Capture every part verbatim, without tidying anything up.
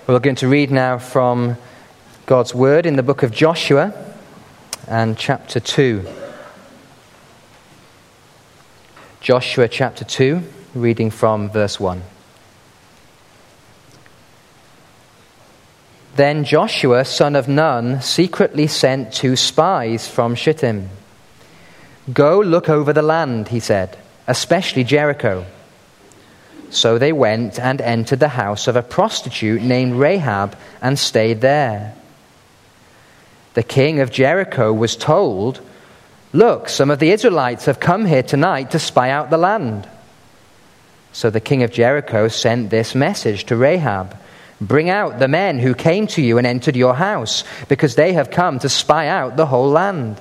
We're going to read now from God's Word in the book of Joshua and chapter two. Joshua chapter two, reading from verse one. Then Joshua, son of Nun, secretly sent two spies from Shittim. "Go look over the land," he said, "especially Jericho." So they went and entered the house of a prostitute named Rahab and stayed there. The king of Jericho was told, "Look, some of the Israelites have come here tonight to spy out the land." So the king of Jericho sent this message to Rahab, "Bring out the men who came to you and entered your house, because they have come to spy out the whole land."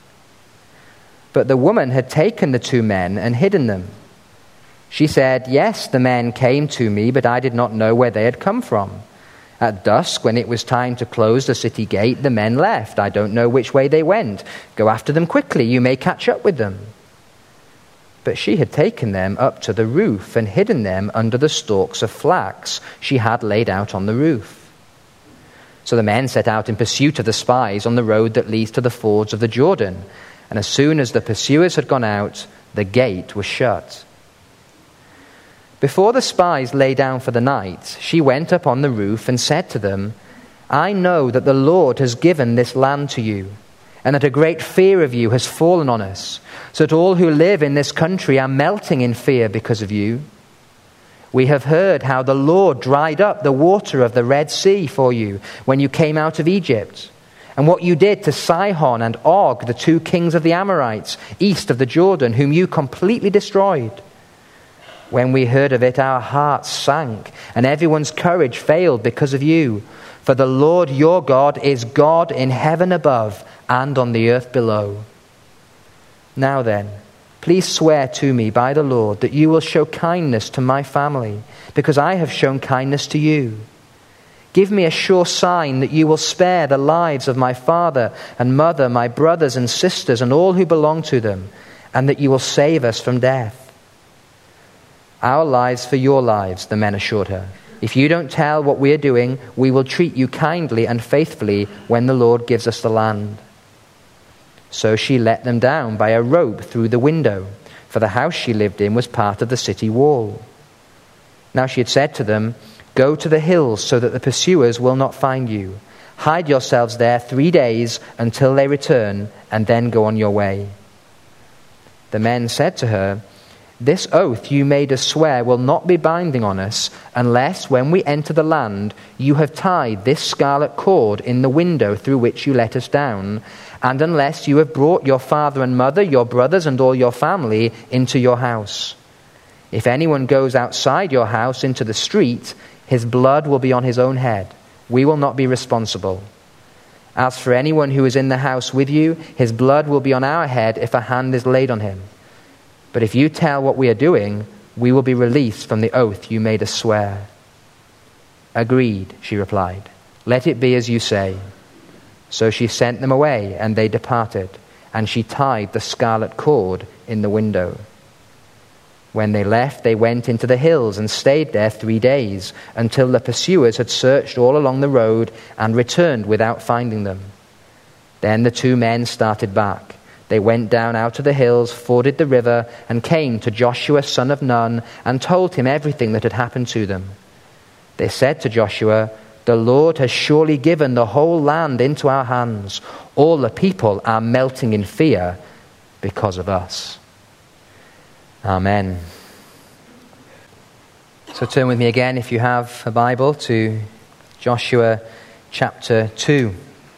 But the woman had taken the two men and hidden them. She said, "Yes, the men came to me, but I did not know where they had come from. At dusk, when it was time to close the city gate, the men left. I don't know which way they went. Go after them quickly, you may catch up with them." But she had taken them up to the roof and hidden them under the stalks of flax she had laid out on the roof. So the men set out in pursuit of the spies on the road that leads to the fords of the Jordan. And as soon as the pursuers had gone out, the gate was shut. Before the spies lay down for the night, she went up on the roof and said to them, "I know that the Lord has given this land to you, and that a great fear of you has fallen on us, so that all who live in this country are melting in fear because of you. We have heard how the Lord dried up the water of the Red Sea for you when you came out of Egypt, and what you did to Sihon and Og, the two kings of the Amorites, east of the Jordan, whom you completely destroyed. When we heard of it, our hearts sank, and everyone's courage failed because of you. For the Lord your God is God in heaven above and on the earth below. Now then, please swear to me by the Lord that you will show kindness to my family, because I have shown kindness to you. Give me a sure sign that you will spare the lives of my father and mother, my brothers and sisters, and all who belong to them, and that you will save us from death." "Our lives for your lives," the men assured her. "If you don't tell what we are doing, we will treat you kindly and faithfully when the Lord gives us the land." So she let them down by a rope through the window, for the house she lived in was part of the city wall. Now she had said to them, "Go to the hills so that the pursuers will not find you. Hide yourselves there three days until they return, and then go on your way." The men said to her, "This oath you made us swear will not be binding on us unless, when we enter the land, you have tied this scarlet cord in the window through which you let us down, and unless you have brought your father and mother, your brothers and all your family into your house. If anyone goes outside your house into the street, his blood will be on his own head. We will not be responsible. As for anyone who is in the house with you, his blood will be on our head if a hand is laid on him. But if you tell what we are doing, we will be released from the oath you made us swear." "Agreed," she replied. "Let it be as you say." So she sent them away, and they departed, and she tied the scarlet cord in the window. When they left, they went into the hills and stayed there three days, until the pursuers had searched all along the road and returned without finding them. Then the two men started back. They went down out of the hills, forded the river, and came to Joshua son of Nun, and told him everything that had happened to them. They said to Joshua, "The Lord has surely given the whole land into our hands. All the people are melting in fear because of us." Amen. So turn with me again, if you have a Bible, to Joshua chapter two.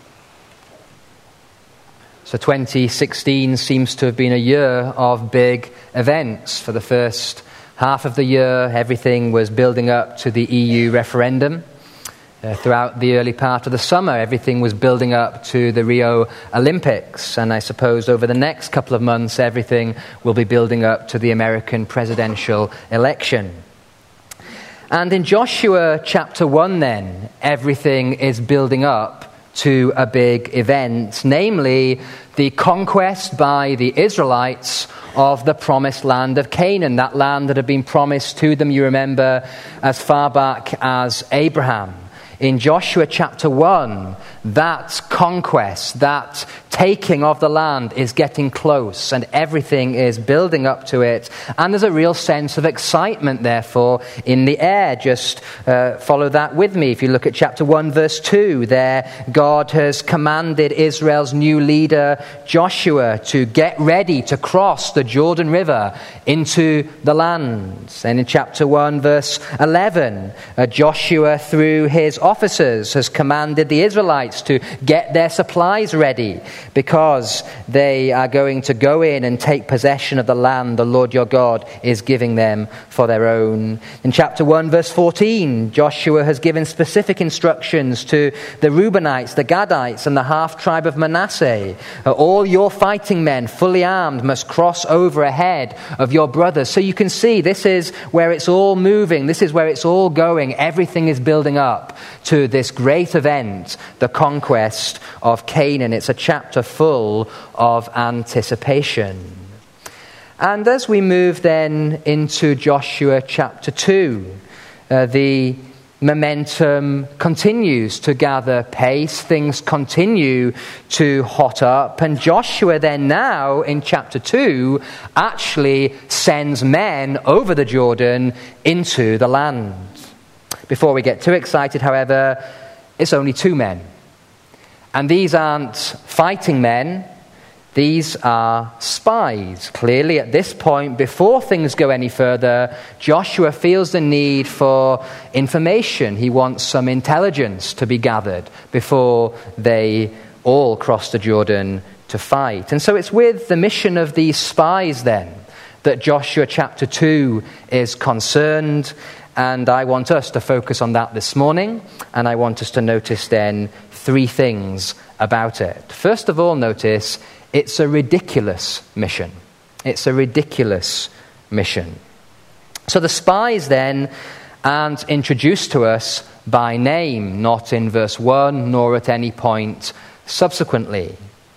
So twenty sixteen seems to have been a year of big events. For the first half of the year, everything was building up to the E U referendum. Uh, throughout the early part of the summer, everything was building up to the Rio Olympics. And I suppose over the next couple of months, everything will be building up to the American presidential election. And in Joshua chapter one then, everything is building up to a big event, namely the conquest by the Israelites of the promised land of Canaan, that land that had been promised to them, you remember, as far back as Abraham. In Joshua chapter one, that conquest, that taking of the land is getting close and everything is building up to it. And there's a real sense of excitement, therefore, in the air. Just uh, follow that with me. If you look at chapter one, verse two, there God has commanded Israel's new leader, Joshua, to get ready to cross the Jordan River into the land. And in chapter one, verse eleven, uh, Joshua, through his officers, has commanded the Israelites to get their supplies ready because they are going to go in and take possession of the land the Lord your God is giving them for their own. In chapter one, verse fourteen, Joshua has given specific instructions to the Reubenites, the Gadites, and the half-tribe of Manasseh. Uh, all your fighting men, fully armed, must cross over ahead of your brothers. So you can see this is where it's all moving. This is where it's all going. Everything is building up to this great event, the conquest of Canaan. It's a chapter full of anticipation. And as we move then into Joshua chapter two, uh, the momentum continues to gather pace. Things continue to hot up. And Joshua then now in chapter two actually sends men over the Jordan into the land. Before we get too excited, however, it's only two men. And these aren't fighting men. These are spies. Clearly, at this point, before things go any further, Joshua feels the need for information. He wants some intelligence to be gathered before they all cross the Jordan to fight. And so it's with the mission of these spies, then, that Joshua chapter two is concerned. And I want us to focus on that this morning. And I want us to notice, then, three things about it. First of all, notice it's a ridiculous mission. It's a ridiculous mission. So the spies then aren't introduced to us by name, not in verse one, nor at any point subsequently.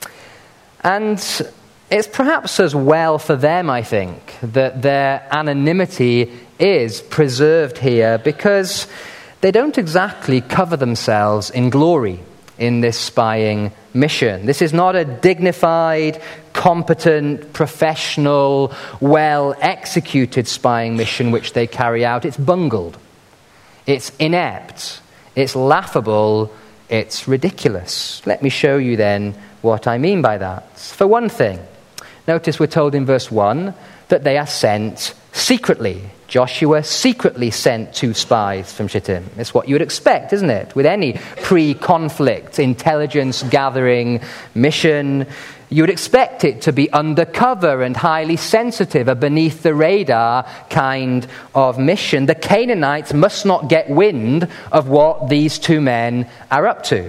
And it's perhaps as well for them, I think, that their anonymity is preserved here, because they don't exactly cover themselves in glory in this spying mission. This is not a dignified, competent, professional, well-executed spying mission which they carry out. It's bungled. It's inept. It's laughable. It's ridiculous. Let me show you then what I mean by that. For one thing, notice we're told in verse one that they are sent secretly. Joshua secretly sent two spies from Shittim. It's what you would expect, isn't it? With any pre-conflict intelligence-gathering mission, you would expect it to be undercover and highly sensitive, a beneath-the-radar kind of mission. The Canaanites must not get wind of what these two men are up to.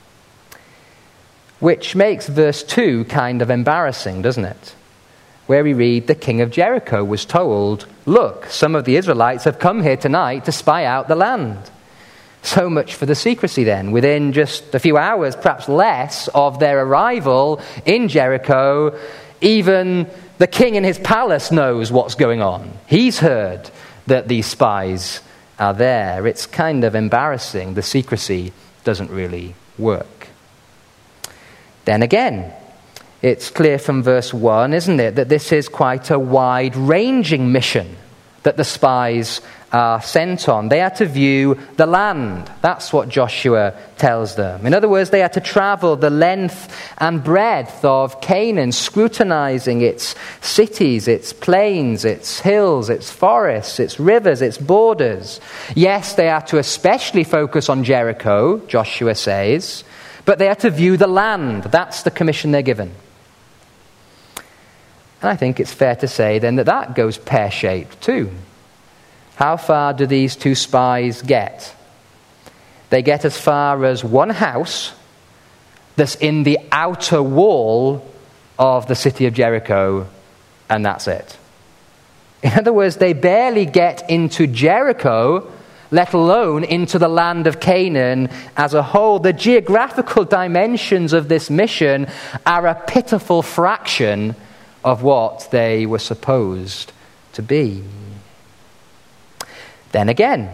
Which makes verse two kind of embarrassing, doesn't it? Where we read, the king of Jericho was told, look, some of the Israelites have come here tonight to spy out the land. So much for the secrecy then. Within just a few hours, perhaps less, of their arrival in Jericho, even the king in his palace knows what's going on. He's heard that these spies are there. It's kind of embarrassing. The secrecy doesn't really work. Then again, it's clear from verse one, isn't it, that this is quite a wide-ranging mission that the spies are sent on. They are to view the land. That's what Joshua tells them. In other words, they are to travel the length and breadth of Canaan, scrutinizing its cities, its plains, its hills, its forests, its rivers, its borders. Yes, they are to especially focus on Jericho, Joshua says, but they are to view the land. That's the commission they're given. And I think it's fair to say then that that goes pear-shaped too. How far do these two spies get? They get as far as one house that's in the outer wall of the city of Jericho, and that's it. In other words, they barely get into Jericho, let alone into the land of Canaan as a whole. The geographical dimensions of this mission are a pitiful fraction of what they were supposed to be. Then again,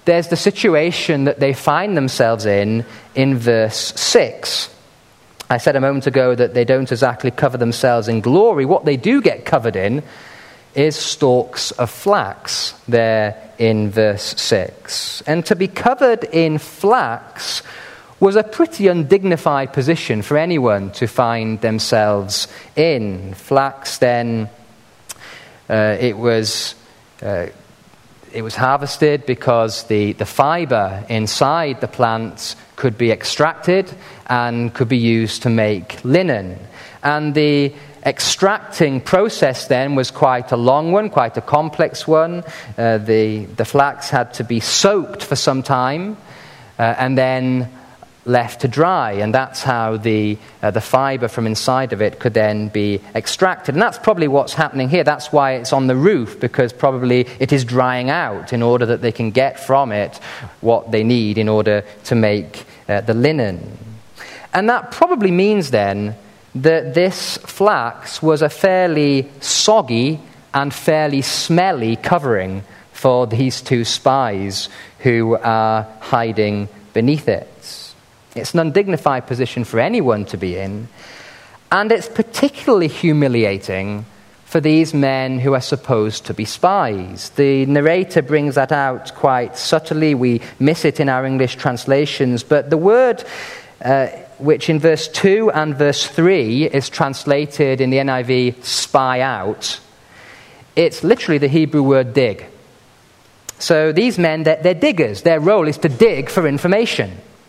there's the situation that they find themselves in in verse six. I said a moment ago that they don't exactly cover themselves in glory. What they do get covered in is stalks of flax there in verse six. And to be covered in flax was a pretty undignified position for anyone to find themselves in. Flax then, uh, it was... Uh, It was harvested because the, the fiber inside the plants could be extracted and could be used to make linen. And the extracting process then was quite a long one, quite a complex one. Uh, the, the flax had to be soaked for some time uh, and then left to dry, and that's how the uh, the fiber from inside of it could then be extracted. And that's probably what's happening here. That's why it's on the roof, because probably it is drying out in order that they can get from it what they need in order to make uh, the linen. And that probably means then that this flax was a fairly soggy and fairly smelly covering for these two spies who are hiding beneath it. It's an undignified position for anyone to be in, and it's particularly humiliating for these men who are supposed to be spies. The narrator brings that out quite subtly. We miss it in our English translations, but the word uh, which in verse two and verse three is translated in the N I V, spy out, it's literally the Hebrew word dig. So these men, they're, they're diggers. Their role is to dig for information.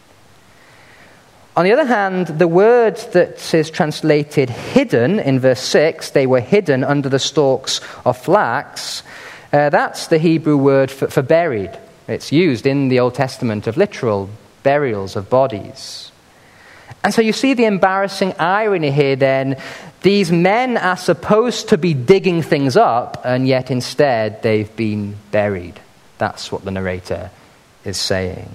On the other hand, the word that is translated hidden in verse six, they were hidden under the stalks of flax, uh, that's the Hebrew word for, for buried. It's used in the Old Testament of literal burials of bodies. And so you see the embarrassing irony here then. These men are supposed to be digging things up, and yet instead they've been buried. That's what the narrator is saying.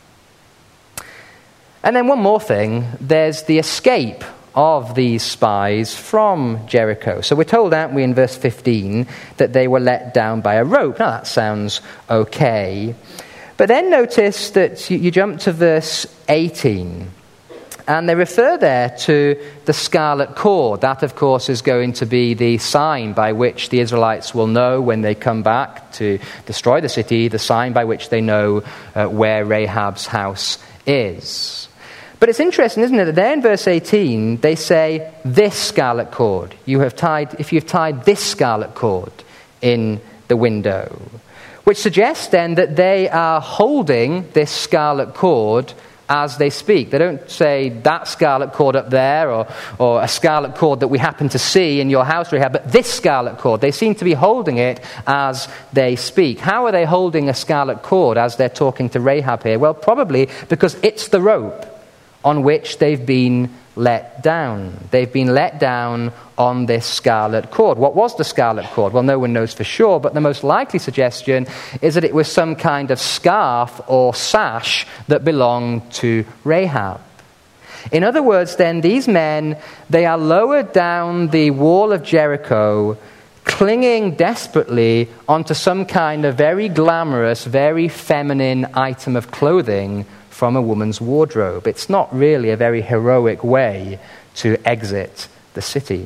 And then one more thing, there's the escape of these spies from Jericho. So we're told, aren't we, in verse fifteen, that they were let down by a rope. Now that sounds okay. But then notice that you, you jump to verse eighteen, and they refer there to the scarlet cord. That, of course, is going to be the sign by which the Israelites will know when they come back to destroy the city, the sign by which they know uh, where Rahab's house is. But it's interesting, isn't it, that there in verse eighteen, they say, this scarlet cord. You have tied, if you've tied this scarlet cord in the window. Which suggests then that they are holding this scarlet cord as they speak. They don't say that scarlet cord up there, or, or a scarlet cord that we happen to see in your house, Rahab, but this scarlet cord. They seem to be holding it as they speak. How are they holding a scarlet cord as they're talking to Rahab here? Well, probably because it's the rope on which they've been let down. They've been let down on this scarlet cord. What was the scarlet cord? Well, no one knows for sure, but the most likely suggestion is that it was some kind of scarf or sash that belonged to Rahab. In other words, then, these men, they are lowered down the wall of Jericho, clinging desperately onto some kind of very glamorous, very feminine item of clothing from a woman's wardrobe. It's not really a very heroic way to exit the city.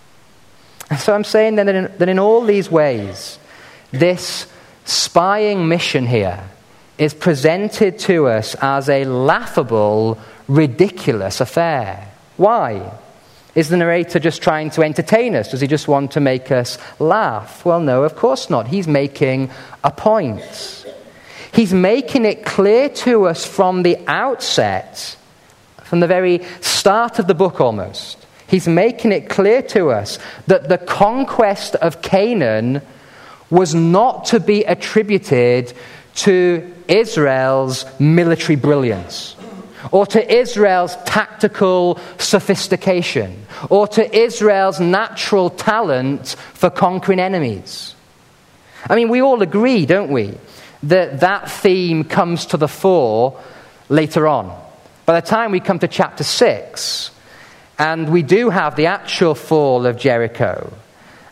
And so I'm saying then that in, that in all these ways, this spying mission here is presented to us as a laughable, ridiculous affair. Why? Is the narrator just trying to entertain us? Does he just want to make us laugh? Well, no, of course not. He's making a point. He's making it clear to us from the outset, from the very start of the book almost. He's making it clear to us that the conquest of Canaan was not to be attributed to Israel's military brilliance, or to Israel's tactical sophistication, or to Israel's natural talent for conquering enemies. I mean, we all agree, don't we, that that theme comes to the fore later on. By the time we come to chapter six, and we do have the actual fall of Jericho,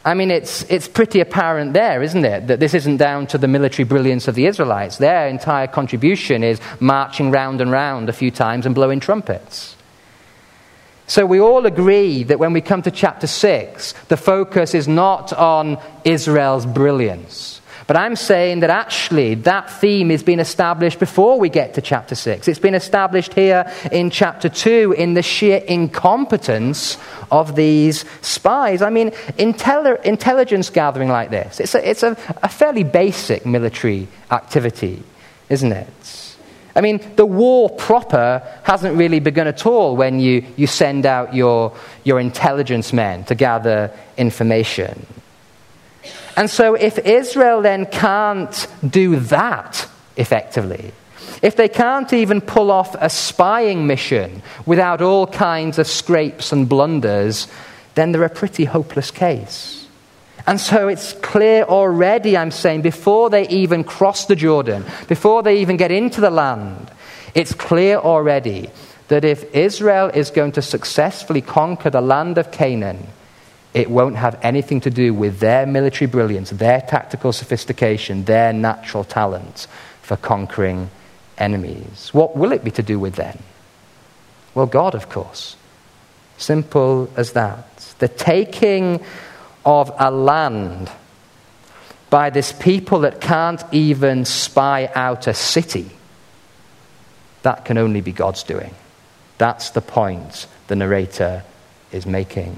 I mean, it's it's pretty apparent there, isn't it, that this isn't down to the military brilliance of the Israelites. Their entire contribution is marching round and round a few times and blowing trumpets. So we all agree that when we come to chapter six, the focus is not on Israel's brilliance. But I'm saying that actually that theme has been established before we get to chapter six. It's been established here in chapter two in the sheer incompetence of these spies. I mean, intelli- intelligence gathering like this, it's a, it's a, a fairly basic military activity, isn't it? I mean, the war proper hasn't really begun at all when you, you send out your, your intelligence men to gather information. And so if Israel then can't do that effectively, if they can't even pull off a spying mission without all kinds of scrapes and blunders, then they're a pretty hopeless case. And so it's clear already, I'm saying, before they even cross the Jordan, before they even get into the land, it's clear already that if Israel is going to successfully conquer the land of Canaan, it won't have anything to do with their military brilliance, their tactical sophistication, their natural talent for conquering enemies. What will it be to do with then? Well, God, of course. Simple as that. The taking of a land by this people that can't even spy out a city, that can only be God's doing. That's the point the narrator is making.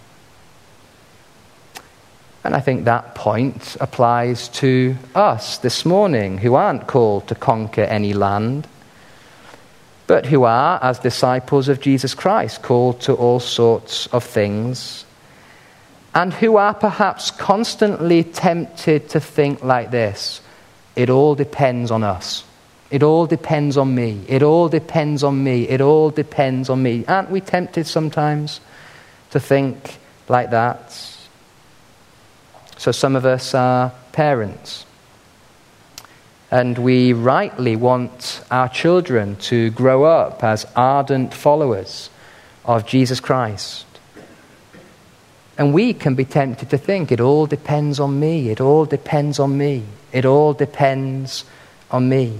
And I think that point applies to us this morning, who aren't called to conquer any land, but who are, as disciples of Jesus Christ, called to all sorts of things, and who are perhaps constantly tempted to think like this: it all depends on us. It all depends on me. It all depends on me. It all depends on me. Aren't we tempted sometimes to think like that? So some of us are parents, and we rightly want our children to grow up as ardent followers of Jesus Christ. And we can be tempted to think, it all depends on me, it all depends on me, it all depends on me.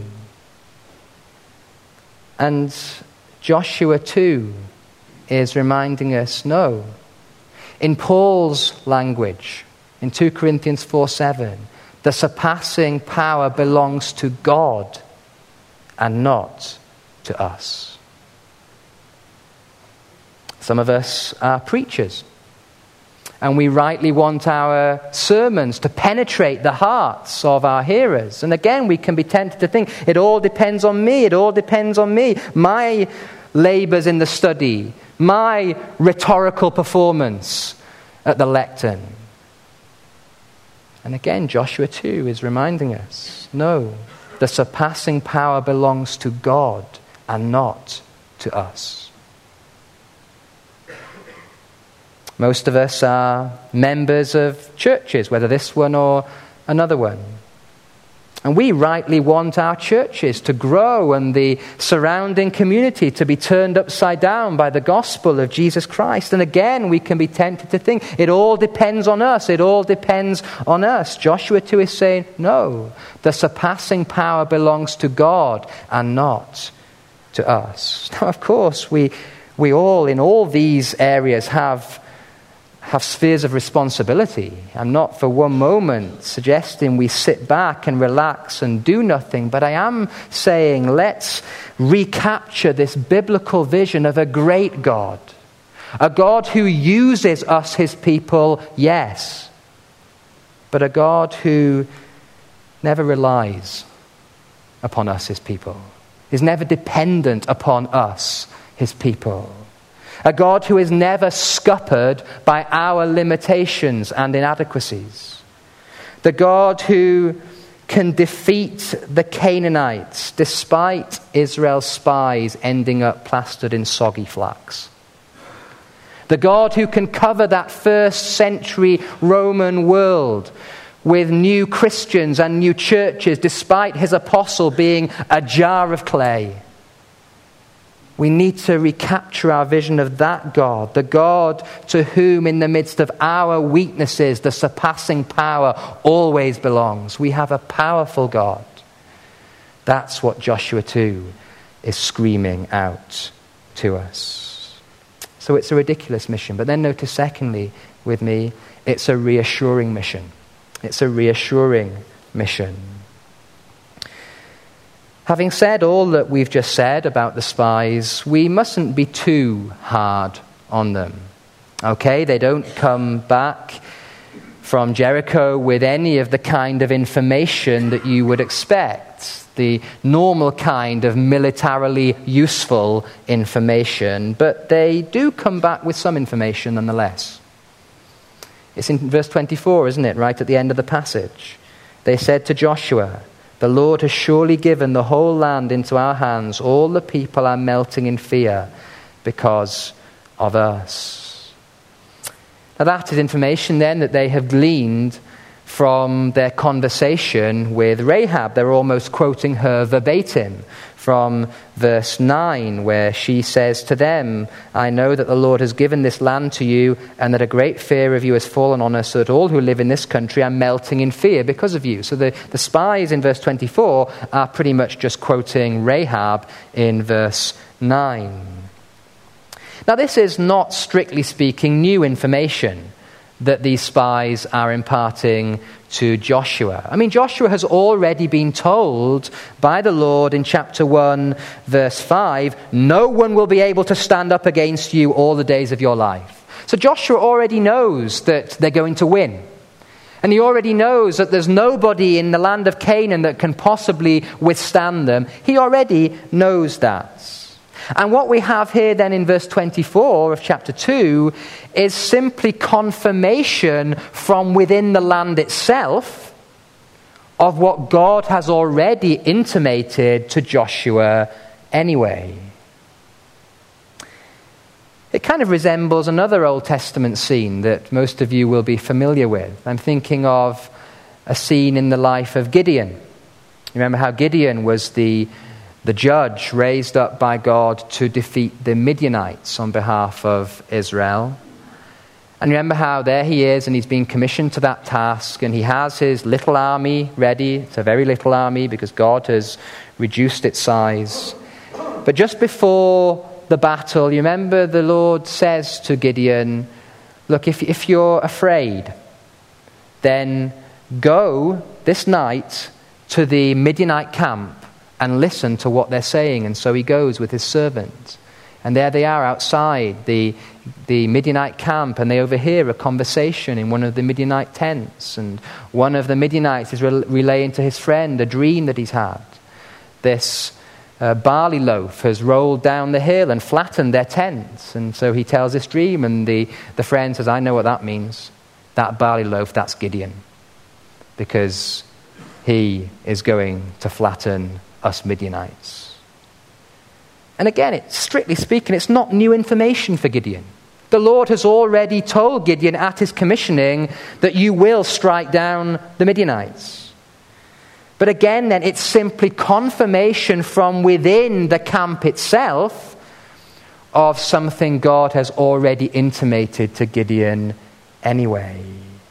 And Joshua two is reminding us, no. In Paul's language, in two Corinthians four seven, the surpassing power belongs to God and not to us. Some of us are preachers, and we rightly want our sermons to penetrate the hearts of our hearers. And again, we can be tempted to think, it all depends on me, it all depends on me. My labours in the study, my rhetorical performance at the lectern. And again, Joshua two is reminding us, no, the surpassing power belongs to God and not to us. Most of us are members of churches, whether this one or another one. And we rightly want our churches to grow and the surrounding community to be turned upside down by the gospel of Jesus Christ. And again, we can be tempted to think, it all depends on us, it all depends on us. Joshua two is saying, no, the surpassing power belongs to God and not to us. Now, of course, we we all, in all these areas, have have spheres of responsibility. I'm not for one moment suggesting we sit back and relax and do nothing, but I am saying let's recapture this biblical vision of a great God, a God who uses us, his people, yes, but a God who never relies upon us, his people, is never dependent upon us, his people. A God who is never scuppered by our limitations and inadequacies. The God who can defeat the Canaanites despite Israel's spies ending up plastered in soggy flax. The God who can cover that first century Roman world with new Christians and new churches despite his apostle being a jar of clay. We need to recapture our vision of that God, the God to whom in the midst of our weaknesses, the surpassing power always belongs. We have a powerful God. That's what Joshua two is screaming out to us. So it's a ridiculous mission. But then notice secondly with me, it's a reassuring mission. It's a reassuring mission. Having said all that we've just said about the spies, we mustn't be too hard on them. Okay, they don't come back from Jericho with any of the kind of information that you would expect, the normal kind of militarily useful information, but they do come back with some information nonetheless. It's in verse twenty-four, isn't it, right at the end of the passage? They said to Joshua, "The Lord has surely given the whole land into our hands. All the people are melting in fear because of us." Now that is information then that they have gleaned from their conversation with Rahab. They're almost quoting her verbatim from verse nine, where she says to them, "I know that the Lord has given this land to you, and that a great fear of you has fallen on us, so that all who live in this country are melting in fear because of you." So the, the spies in verse twenty-four are pretty much just quoting Rahab in verse nine. Now this is not, strictly speaking, new information that these spies are imparting to Joshua. I mean, Joshua has already been told by the Lord in chapter one, verse five, "No one will be able to stand up against you all the days of your life." So Joshua already knows that they're going to win. And he already knows that there's nobody in the land of Canaan that can possibly withstand them. He already knows that. And what we have here then in verse twenty-four of chapter two is simply confirmation from within the land itself of what God has already intimated to Joshua anyway. It kind of resembles another Old Testament scene that most of you will be familiar with. I'm thinking of a scene in the life of Gideon. You remember how Gideon was the The judge raised up by God to defeat the Midianites on behalf of Israel. And remember how there he is and he's been commissioned to that task, and he has his little army ready. It's a very little army because God has reduced its size. But just before the battle, you remember the Lord says to Gideon, "Look, if, if you're afraid, then go this night to the Midianite camp and listen to what they're saying." And so he goes with his servant. And there they are outside the, the Midianite camp, and they overhear a conversation in one of the Midianite tents. And one of the Midianites is re- relaying to his friend a dream that he's had. This uh, barley loaf has rolled down the hill and flattened their tents. And so he tells this dream, and the, the friend says, "I know what that means. That barley loaf, that's Gideon. Because he is going to flatten us Midianites." And again, it's, strictly speaking, it's not new information for Gideon. The Lord has already told Gideon at his commissioning that you will strike down the Midianites. But again, then, it's simply confirmation from within the camp itself of something God has already intimated to Gideon anyway.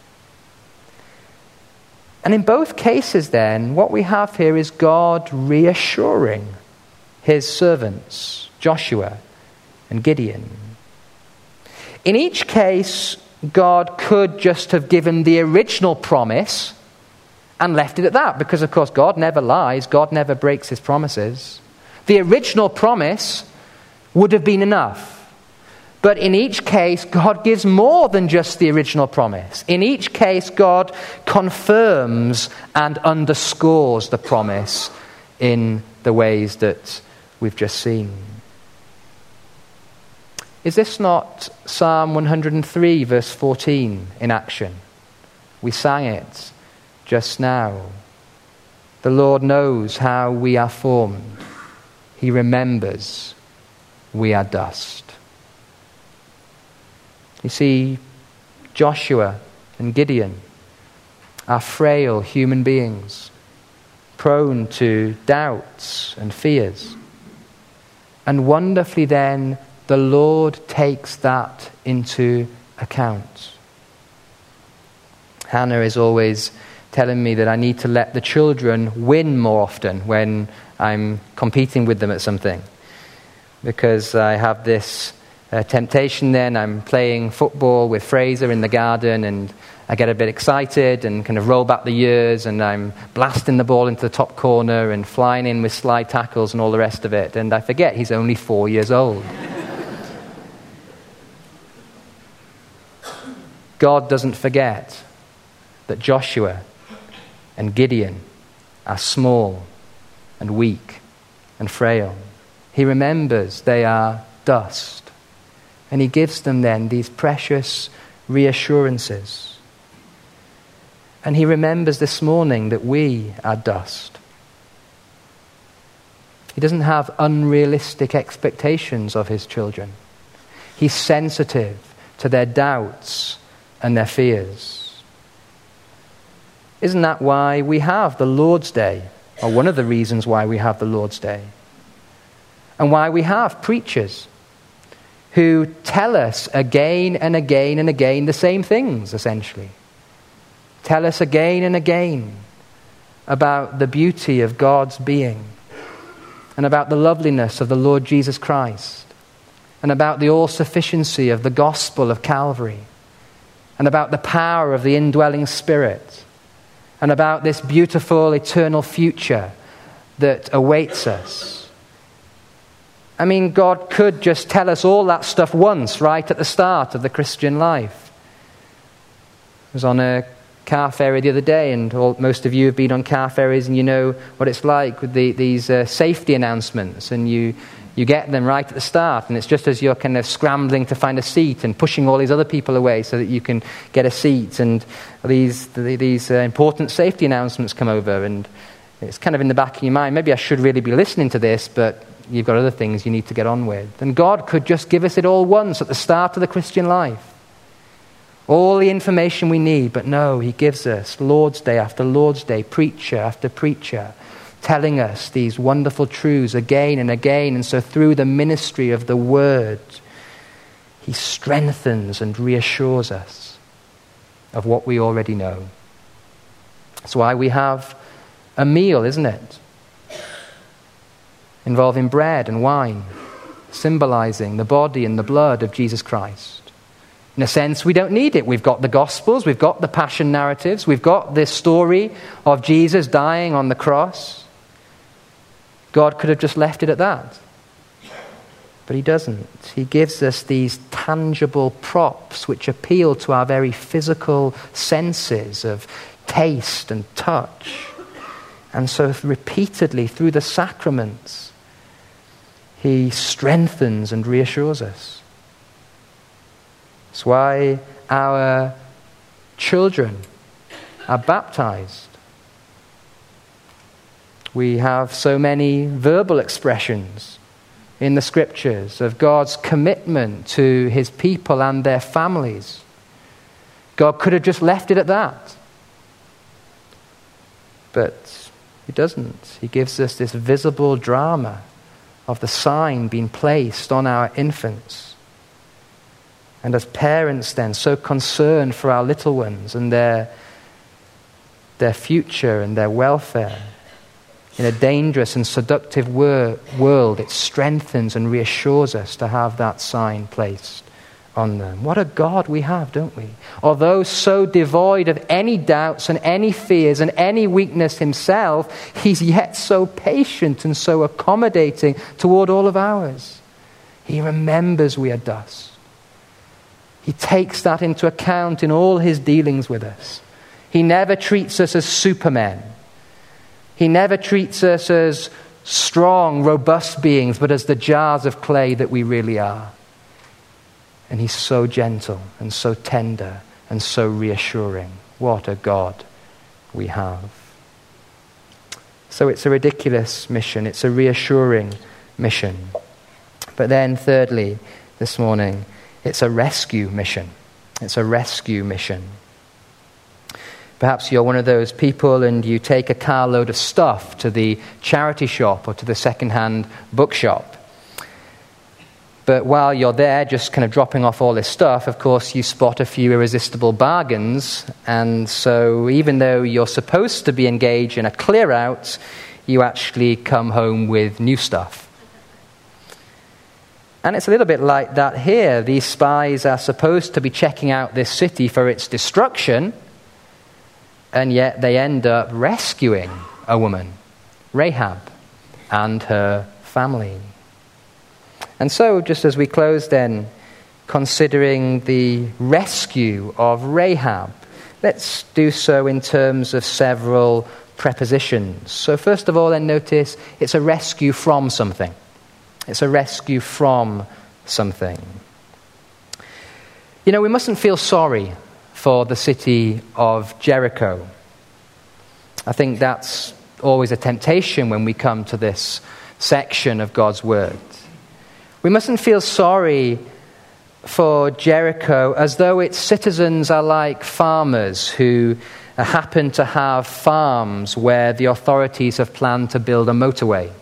And in both cases then, what we have here is God reassuring his servants, Joshua and Gideon. In each case, God could just have given the original promise and left it at that, because of course God never lies, God never breaks his promises. The original promise would have been enough. But in each case, God gives more than just the original promise. In each case, God confirms and underscores the promise in the ways that we've just seen. Is this not Psalm one hundred three, verse fourteen, in action? We sang it just now. The Lord knows how we are formed. He remembers we are dust. You see, Joshua and Gideon are frail human beings, prone to doubts and fears. And wonderfully then, the Lord takes that into account. Hannah is always telling me that I need to let the children win more often when I'm competing with them at something. Because I have this uh, temptation then, I'm playing football with Fraser in the garden and I get a bit excited and kind of roll back the years and I'm blasting the ball into the top corner and flying in with slide tackles and all the rest of it. And I forget he's only four years old. God doesn't forget that Joshua and Gideon are small and weak and frail. He remembers they are dust. And he gives them then these precious reassurances. And he remembers this morning that we are dust. He doesn't have unrealistic expectations of his children. He's sensitive to their doubts and their fears. Isn't that why we have the Lord's Day, or one of the reasons why we have the Lord's Day? And why we have preachers who tell us again and again and again the same things, essentially. Tell us again and again about the beauty of God's being, and about the loveliness of the Lord Jesus Christ, and about the all-sufficiency of the gospel of Calvary, and about the power of the indwelling Spirit, and about this beautiful eternal future that awaits us. I mean, God could just tell us all that stuff once, right at the start of the Christian life. I was on a car ferry the other day, and all, most of you have been on car ferries, and you know what it's like with the, these uh, safety announcements, and you you get them right at the start, and it's just as you're kind of scrambling to find a seat and pushing all these other people away so that you can get a seat, and these these uh, important safety announcements come over, and it's kind of in the back of your mind, maybe I should really be listening to this, but you've got other things you need to get on with. And God could just give us it all once at the start of the Christian life. All the information we need, but no, he gives us Lord's Day after Lord's Day, preacher after preacher, telling us these wonderful truths again and again. And so through the ministry of the Word, he strengthens and reassures us of what we already know. That's why we have a meal, isn't it? Involving bread and wine, symbolizing the body and the blood of Jesus Christ. In a sense, we don't need it. We've got the Gospels, we've got the Passion narratives, we've got this story of Jesus dying on the cross. God could have just left it at that. But he doesn't. He gives us these tangible props which appeal to our very physical senses of taste and touch. And so repeatedly through the sacraments, he strengthens and reassures us. That's why our children are baptized. We have so many verbal expressions in the scriptures of God's commitment to his people and their families. God could have just left it at that. But he doesn't. He gives us this visible drama of the sign being placed on our infants. And as parents then, so concerned for our little ones and their, their future and their welfare, in a dangerous and seductive wor- world, it strengthens and reassures us to have that sign placed on them. What a God we have, don't we? Although so devoid of any doubts and any fears and any weakness himself, he's yet so patient and so accommodating toward all of ours. He remembers we are dust. He takes that into account in all his dealings with us. He never treats us as supermen. He never treats us as strong, robust beings, but as the jars of clay that we really are. And he's so gentle and so tender and so reassuring. What a God we have. So it's a ridiculous mission. It's a reassuring mission. But then thirdly, this morning, it's a rescue mission. It's a rescue mission. Perhaps you're one of those people and you take a carload of stuff to the charity shop or to the second-hand bookshop. But while you're there just kind of dropping off all this stuff, of course, you spot a few irresistible bargains. And so even though you're supposed to be engaged in a clear out, you actually come home with new stuff. And it's a little bit like that here. These spies are supposed to be checking out this city for its destruction, and yet they end up rescuing a woman, Rahab, and her family. And so, just as we close then, considering the rescue of Rahab, let's do so in terms of several prepositions. So first of all, then notice it's a rescue from something. It's a rescue from something. You know, we mustn't feel sorry for the city of Jericho. I think that's always a temptation when we come to this section of God's Word. We mustn't feel sorry for Jericho as though its citizens are like farmers who happen to have farms where the authorities have planned to build a motorway.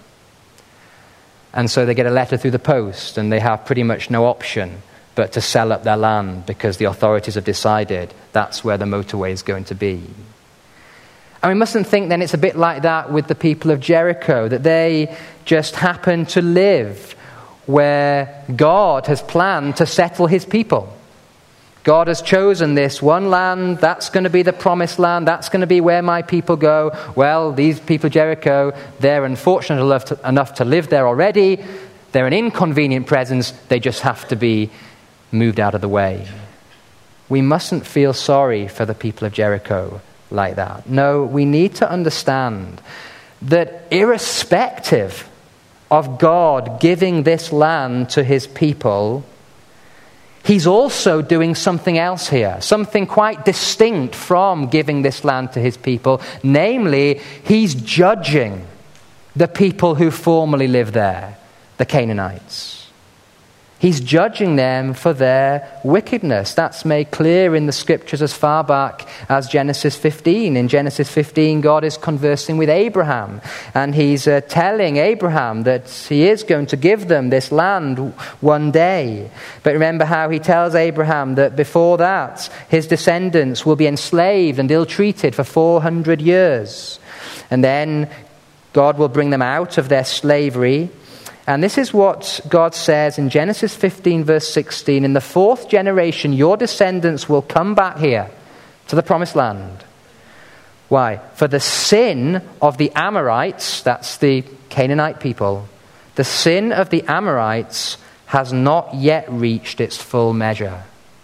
And so they get a letter through the post and they have pretty much no option but to sell up their land because the authorities have decided that's where the motorway is going to be. And we mustn't think then it's a bit like that with the people of Jericho, that they just happen to live where God has planned to settle his people. God has chosen this one land, that's going to be the promised land, that's going to be where my people go. Well, these people of Jericho, they're unfortunate enough to, enough to live there already. They're an inconvenient presence, they just have to be moved out of the way. We mustn't feel sorry for the people of Jericho like that. No, we need to understand that irrespective of God giving this land to his people, he's also doing something else here, something quite distinct from giving this land to his people. Namely, he's judging the people who formerly lived there, the Canaanites. He's judging them for their wickedness. That's made clear in the scriptures as far back as Genesis fifteen. In Genesis fifteen, God is conversing with Abraham, and he's uh, telling Abraham that he is going to give them this land one day. But remember how he tells Abraham that before that, his descendants will be enslaved and ill-treated for four hundred years. And then God will bring them out of their slavery. And this is what God says in Genesis fifteen, verse sixteen. In the fourth generation, your descendants will come back here to the promised land. Why? For the sin of the Amorites, that's the Canaanite people, the sin of the Amorites has not yet reached its full measure.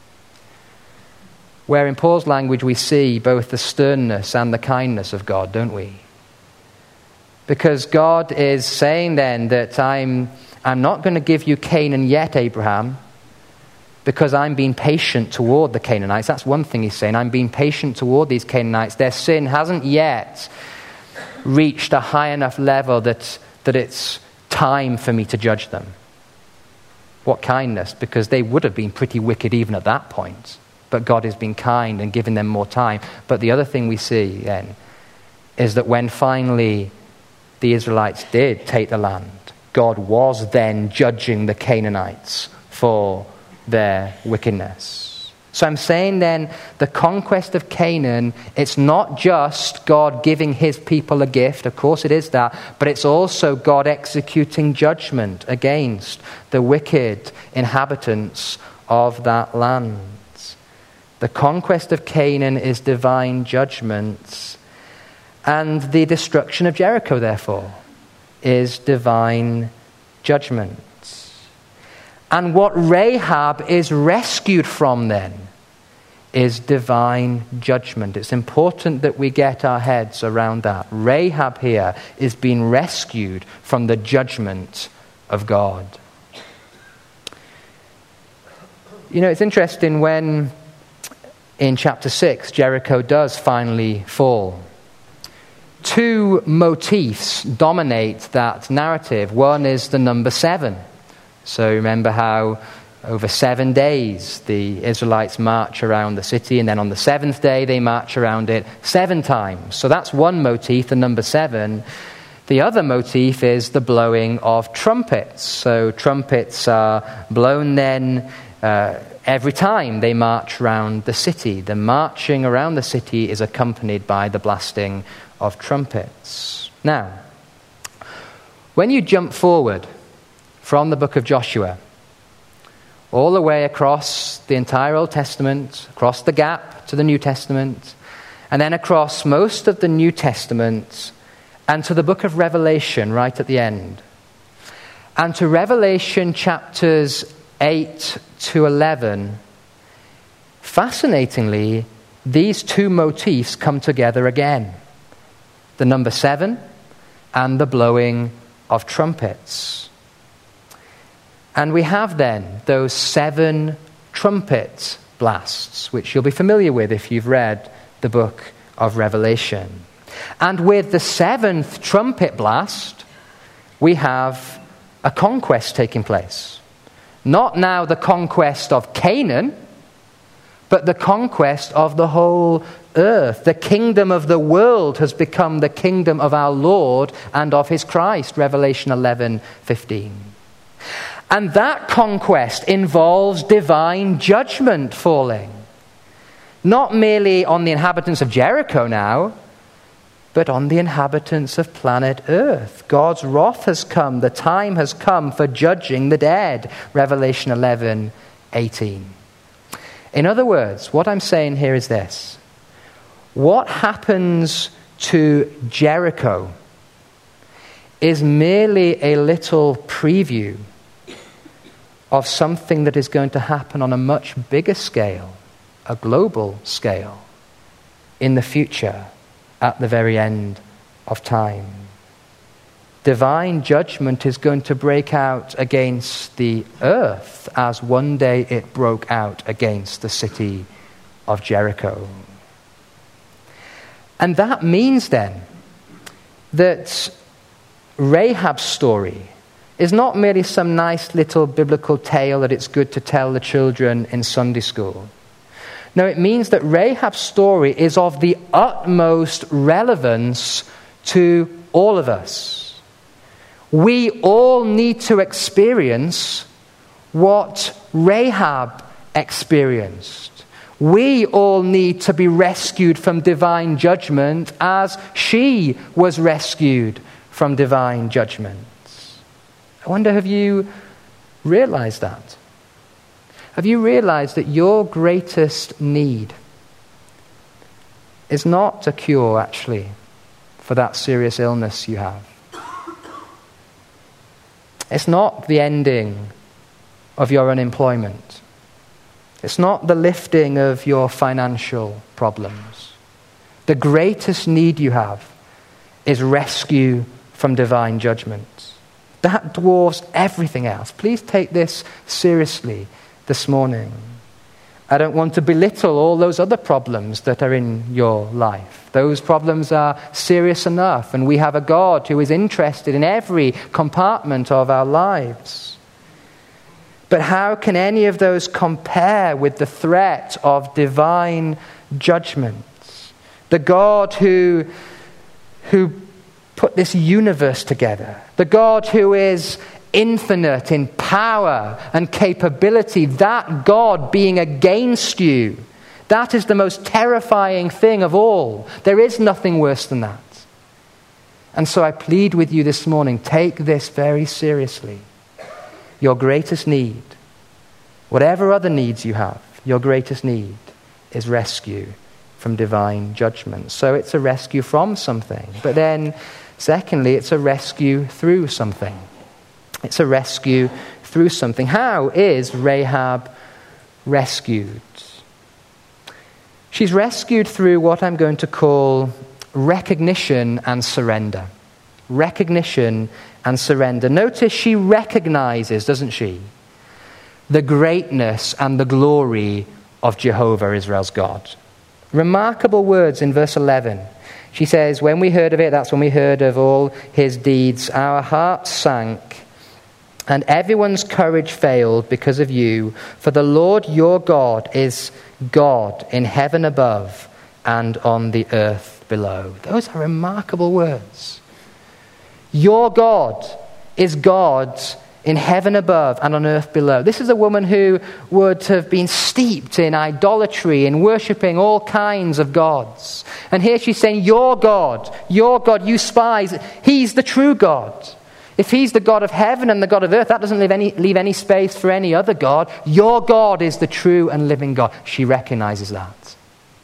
Where in Paul's language we see both the sternness and the kindness of God, don't we? Because God is saying then that I'm, I'm not going to give you Canaan yet, Abraham, because I'm being patient toward the Canaanites. That's one thing he's saying. I'm being patient toward these Canaanites. Their sin hasn't yet reached a high enough level that, that it's time for me to judge them. What kindness? Because they would have been pretty wicked even at that point. But God has been kind and given them more time. But the other thing we see then is that when finally the Israelites did take the land, God was then judging the Canaanites for their wickedness. So I'm saying then, the conquest of Canaan, it's not just God giving his people a gift, of course it is that, but it's also God executing judgment against the wicked inhabitants of that land. The conquest of Canaan is divine judgment. And the destruction of Jericho, therefore, is divine judgment. And what Rahab is rescued from then is divine judgment. It's important that we get our heads around that. Rahab here is being rescued from the judgment of God. You know, it's interesting when in chapter six, Jericho does finally fall. Two motifs dominate that narrative. One is the number seven. So remember how over seven days the Israelites march around the city, and then on the seventh day they march around it seven times. So that's one motif, the number seven. The other motif is the blowing of trumpets. So trumpets are blown then uh, every time they march around the city. The marching around the city is accompanied by the blasting of trumpets. Now, when you jump forward from the book of Joshua, all the way across the entire Old Testament, across the gap to the New Testament, and then across most of the New Testament, and to the book of Revelation right at the end, and to Revelation chapters eight to eleven, fascinatingly, these two motifs come together again. The number seven and the blowing of trumpets. And we have then those seven trumpet blasts, which you'll be familiar with if you've read the book of Revelation. And with the seventh trumpet blast, we have a conquest taking place. Not now the conquest of Canaan, but the conquest of the whole earth. The kingdom of the world has become the kingdom of our Lord and of his Christ, Revelation eleven fifteen. And that conquest involves divine judgment falling. Not merely on the inhabitants of Jericho now, but on the inhabitants of planet Earth. God's wrath has come. The time has come for judging the dead. Revelation eleven eighteen. In other words, what I'm saying here is this. What happens to Jericho is merely a little preview of something that is going to happen on a much bigger scale, a global scale, in the future, at the very end of time. Divine judgment is going to break out against the earth as one day it broke out against the city of Jericho. And that means then that Rahab's story is not merely some nice little biblical tale that it's good to tell the children in Sunday school. No, it means that Rahab's story is of the utmost relevance to all of us. We all need to experience what Rahab experienced. We all need to be rescued from divine judgment as she was rescued from divine judgment. I wonder, have you realized that? Have you realized that your greatest need is not a cure, actually, for that serious illness you have? It's not the ending of your unemployment. It's not the lifting of your financial problems. The greatest need you have is rescue from divine judgment. That dwarfs everything else. Please take this seriously this morning. I don't want to belittle all those other problems that are in your life. Those problems are serious enough, and we have a God who is interested in every compartment of our lives. But how can any of those compare with the threat of divine judgment? The God who, who put this universe together, the God who is infinite in power and capability, that God being against you, that is the most terrifying thing of all. There is nothing worse than that. And so I plead with you this morning, take this very seriously. Your greatest need, whatever other needs you have, your greatest need is rescue from divine judgment. So it's a rescue from something. But then, secondly, it's a rescue through something. It's a rescue through something. How is Rahab rescued? She's rescued through what I'm going to call recognition and surrender. Recognition and surrender. Notice she recognizes, doesn't she, the greatness and the glory of Jehovah, Israel's God. Remarkable words in verse eleven. She says, when we heard of it, that's when we heard of all his deeds, our hearts sank, and everyone's courage failed because of you. For the Lord your God is God in heaven above and on the earth below. Those are remarkable words. Your God is God in heaven above and on earth below. This is a woman who would have been steeped in idolatry and worshipping all kinds of gods. And here she's saying, your God, your God, you spies, he's the true God. If he's the God of heaven and the God of earth, that doesn't leave any, leave any space for any other God. Your God is the true and living God. She recognizes that.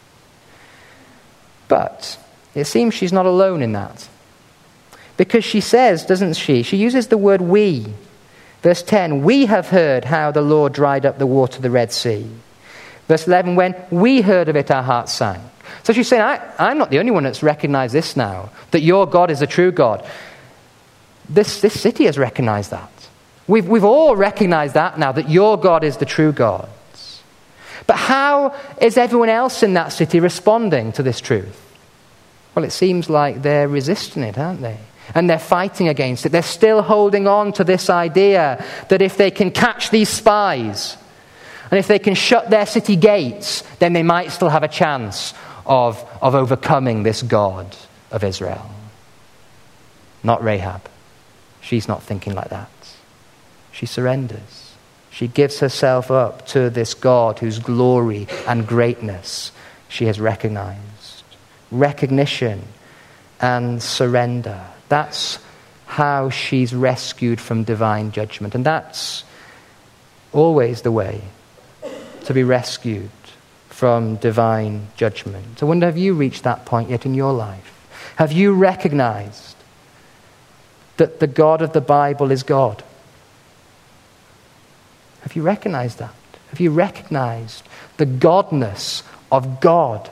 But it seems she's not alone in that. Because she says, doesn't she? She uses the word we. Verse ten, we have heard how the Lord dried up the water of the Red Sea. Verse eleven, when we heard of it, our hearts sank. So she's saying, I, I'm not the only one that's recognized this now, that your God is a true God. This, this city has recognized that. We've, we've all recognized that now, that your God is the true God. But how is everyone else in that city responding to this truth? Well, it seems like they're resisting it, aren't they? And they're fighting against it. They're still holding on to this idea that if they can catch these spies, and if they can shut their city gates, then they might still have a chance of, of overcoming this God of Israel. Not Rahab. She's not thinking like that. She surrenders. She gives herself up to this God whose glory and greatness she has recognized. Recognition and surrender. That's how she's rescued from divine judgment. And that's always the way to be rescued from divine judgment. I wonder, have you reached that point yet in your life? Have you recognized that the God of the Bible is God? Have you recognized that? Have you recognized the godness of God?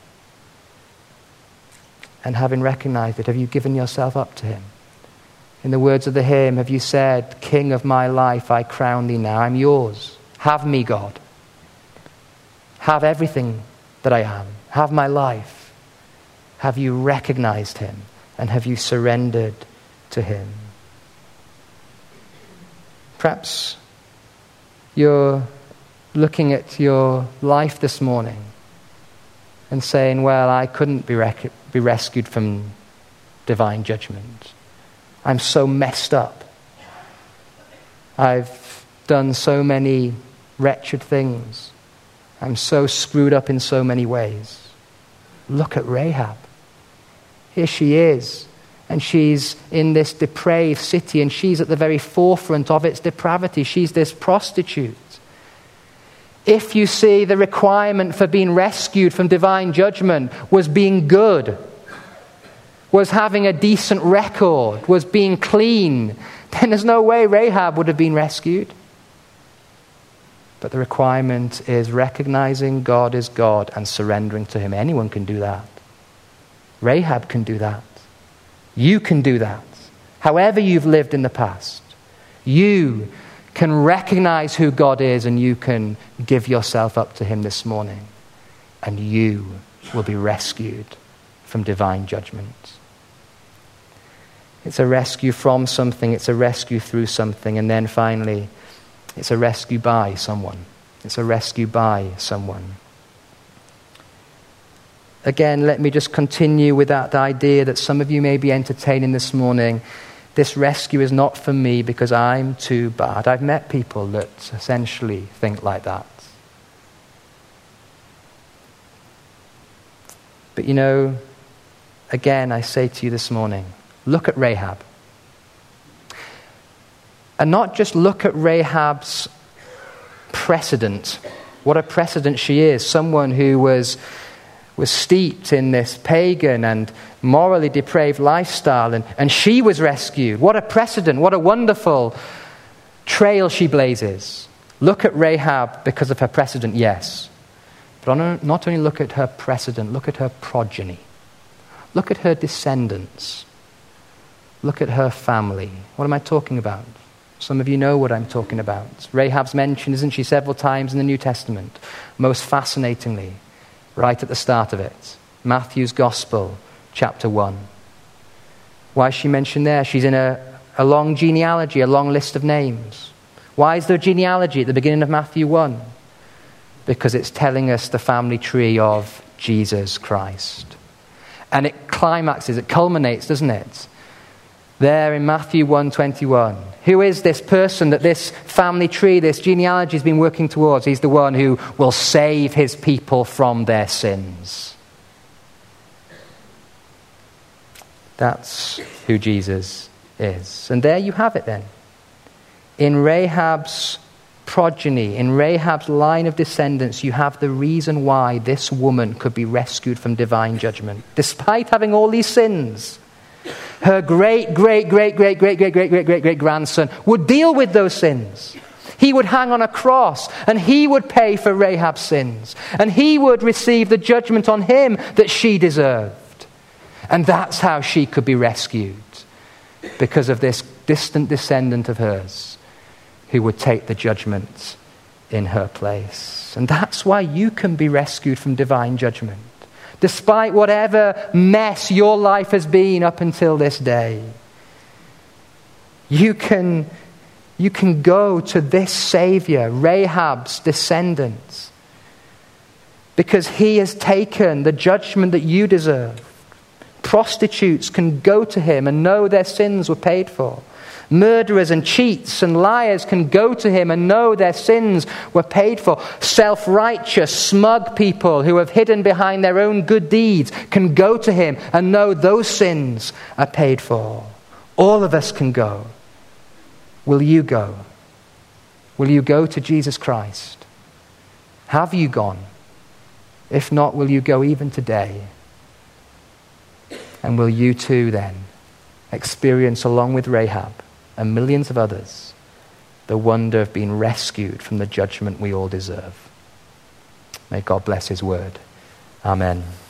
And having recognized it, have you given yourself up to him? In the words of the hymn, have you said, King of my life, I crown thee now. I'm yours. Have me, God. Have everything that I am. Have my life. Have you recognized him? And have you surrendered to him? Perhaps you're looking at your life this morning and saying, well, I couldn't be, rec- be rescued from divine judgment. I'm so messed up. I've done so many wretched things. I'm so screwed up in so many ways. Look at Rahab. Here she is. And she's in this depraved city, and she's at the very forefront of its depravity. She's this prostitute. If you see the requirement for being rescued from divine judgment was being good, was having a decent record, was being clean, then there's no way Rahab would have been rescued. But the requirement is recognizing God is God and surrendering to him. Anyone can do that. Rahab can do that. You can do that. However you've lived in the past, you can recognize who God is, and you can give yourself up to him this morning, and you will be rescued from divine judgment. It's a rescue from something, it's a rescue through something, and then finally, it's a rescue by someone. It's a rescue by someone. Again, let me just continue with that idea that some of you may be entertaining this morning. This rescue is not for me because I'm too bad. I've met people that essentially think like that. But you know, again, I say to you this morning, look at Rahab. And not just look at Rahab's precedent. What a precedent she is. Someone who was... was steeped in this pagan and morally depraved lifestyle, and, and she was rescued. What a precedent, what a wonderful trail she blazes. Look at Rahab because of her precedent, yes. But not only look at her precedent, look at her progeny. Look at her descendants. Look at her family. What am I talking about? Some of you know what I'm talking about. Rahab's mentioned, isn't she, several times in the New Testament. Most fascinatingly, right at the start of it. Matthew's Gospel, chapter one. Why is she mentioned there? She's in a, a long genealogy, a long list of names. Why is there a genealogy at the beginning of Matthew one? Because it's telling us the family tree of Jesus Christ. And it climaxes, it culminates, doesn't it? there in Matthew one twenty-one. Who is this person that this family tree, this genealogy has been working towards? He's the one who will save his people from their sins. That's who Jesus is. And there you have it then. In Rahab's progeny, in Rahab's line of descendants, you have the reason why this woman could be rescued from divine judgment. Despite having all these sins, her great, great, great, great, great, great, great, great, great, great grandson would deal with those sins. He would hang on a cross, and he would pay for Rahab's sins, and he would receive the judgment on him that she deserved. And that's how she could be rescued, because of this distant descendant of hers who would take the judgment in her place. And that's why you can be rescued from divine judgment, despite whatever mess your life has been up until this day. You can, you can go to this Savior, Rahab's descendants, because he has taken the judgment that you deserve. Prostitutes can go to him and know their sins were paid for. Murderers and cheats and liars can go to him and know their sins were paid for. Self-righteous, smug people who have hidden behind their own good deeds can go to him and know those sins are paid for. All of us can go. Will you go? Will you go to Jesus Christ? Have you gone? If not, will you go even today? And will you too then experience, along with Rahab and millions of others, the wonder of being rescued from the judgment we all deserve? May God bless his word. Amen.